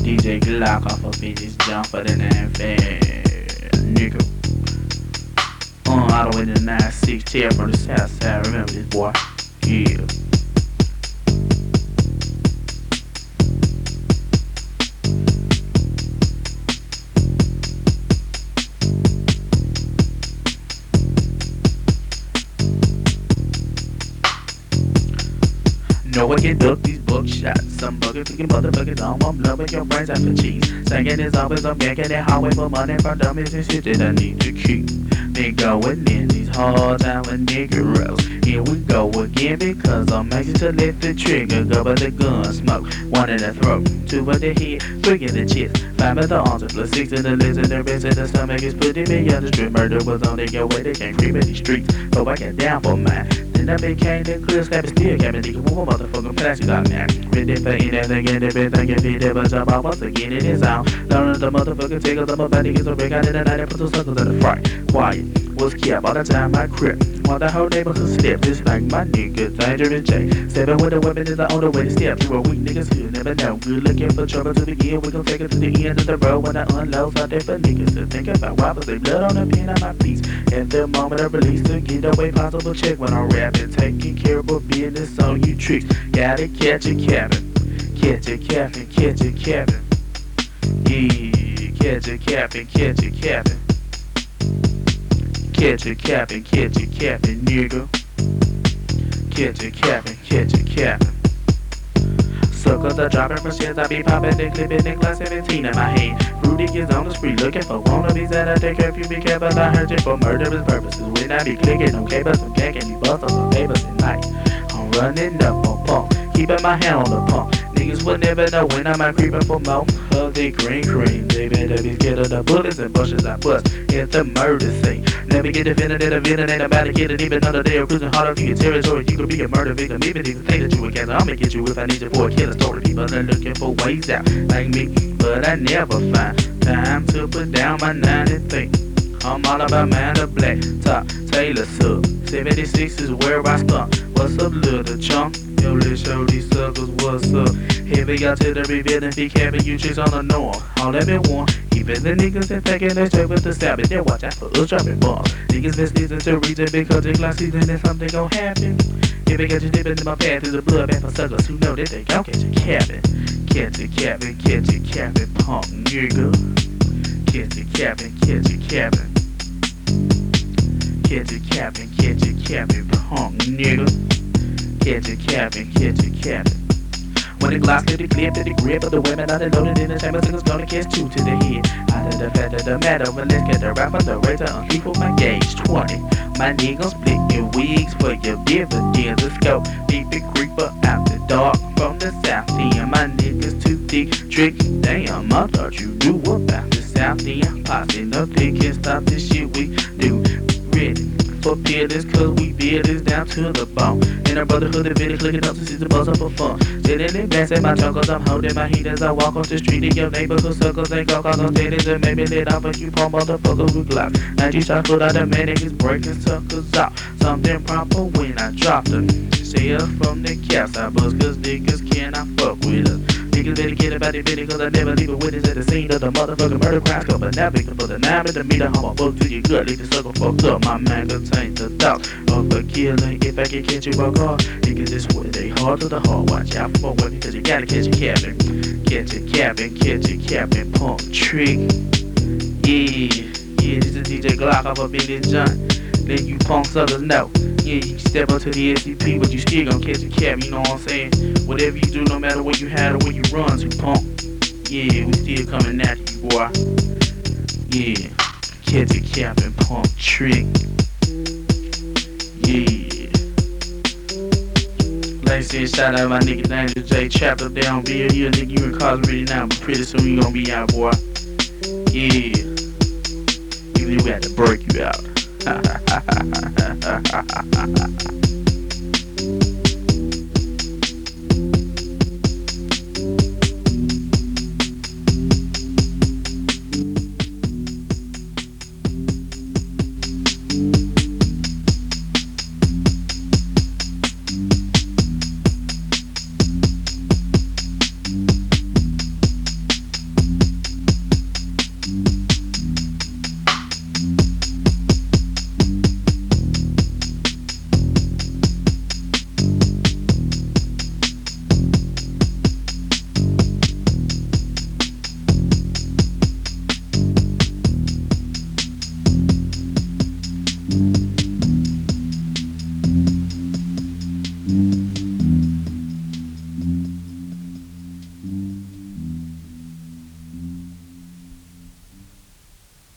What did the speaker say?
DJ Glock off of bitches jump for the 9-fair, nigga. All the way to the 9-6 tail from the south side. Remember this, boy? Yeah. No one can duck these buckshots. Some bucket-picking motherfuckers on my blood with your brains out for cheese. Singing is always I'm making it highway for money from dummies and shit that I need to keep. Been going in these hard times with niggeros. Here we go again because I'm anxious to lift the trigger. Go by the gun smoke. One in the throat, two in the head, three in the chest, five at the arms, plus six in the legs and the rest in the stomach is putting me on the street. Murder was on their way, they can't creep in these streets. So I got down for mine. Then I became the clear slapping steel cabin. Nigga, one motherfucking plastic out now. Ready for anything and everything if he never jump out once again in his own. Learning the motherfucking tickles, I'm about to get some break out in the night and put some suckers in the fry. Quiet was kept all the time I crib. While the whole neighborhood slept, just like my nigga, Dangerous J. Stepping with a weapon is the only way to step. You a weak niggas who never know. Good looking for trouble to begin. We gon' take it to the end of the road when I unload out there for niggas to think about why was they blood on the pin on my piece. At the moment of release to get away possible check when I'm rapping. Taking care of business on you tricks. Gotta catch a cabin. Catch a cabin, catch a cabin. Yeah, catch a cabin, catch a cabin. Catch a cabin, nigga. Catch a cabin. Suckers are dropping from shit, I be popping and clipping in class 17 in my hand. Rudy is on the street looking for wannabes that I take curfew. Be careful, I hurt you for murderous purposes. When I be clicking on cables, some cake and you bust on some papers at night. I'm running up on pump, keeping my hand on the pump. Niggas would never know when I'm out creeping for more of the green cream. They better be scared of the bullets and bushes I bust. It's the murder scene. Never get defended at a villain, ain't about to get it. Even though they are cruising hard up to your territory, you could be a murder victim. Even if you think that you a cancer, I'ma get you if I need you for a killer story. People are looking for ways out, like me, but I never find time to put down my 93. I'm all about man of black, top, Taylor sub. 76 is where I start. What's up, little chump? Yo, let's show these suckers what's up. Here we got to the reveal and be careful, you chicks on the norm. All that been warned. Even the niggas that faking their straight with the savage, they watch out for us dropping bombs. Niggas been sneezing to reason because they glass season and something gon' happen. If they got you dipping in my path through the blood bath for suckers who know that they gon' catch a cabin. Catch a cabin, punk nigga. Catch a cabin. Catch a cabin, punk nigga. Catch a cabin. When the glass hit the clip to the grip of the women out loaded in the chamber, singers gonna catch two to the head. Out of the fact of the matter, but let's get the rap on the razor on for my gauge 20. My niggas split your wigs for your dividends. Let's go, beat the creeper out the dark from the south end. My niggas too thick, tricky. Damn, I thought you knew about the south end. Posse up, they can't stop this shit we do. Ready for feelings, cause we feel this down to the bone. In our brotherhood, the video clicking up to see the buzz up for fun. Sitting in back at my trunk, cause I'm holding my heat as I walk off the street. In your neighborhood circles, they go cause I'm steady to maybe let off a few palm motherfuckers with glocks. 90 shots put out the man, niggas breaking suckers out. Something proper when I drop them. Stay up from the caps, I buzz cause niggas cannot fuck with us. Niggas better get about it, bitty, cause I never leave a witness at the scene of the motherfucking murder crime. But now victim for the 9mm, I'm a fuck to your gut, leave the sucker fucked up. My man contains the thoughts of a killer. If I can catch you by car, niggas just with they hard to the heart. Watch out for my weapon, cause you gotta catch a cabin. Catch a cabin, punk trick. Yeah, this is DJ Glock off of Billy John. Let you punk suckers know. Yeah, you can step up to the SCP, but you still gon' catch a cab, you know what I'm saying? Whatever you do, no matter where you hide or where you run to, punk. Yeah, we still coming after you, boy. Yeah, catch a cabin, punk trick. Yeah. Like I said, shout out my nigga Dangerous J. Trapped up down Bill here, nigga, you incarcerated now, but pretty soon you gon' be out, boy. Yeah. Even if we had to break you out.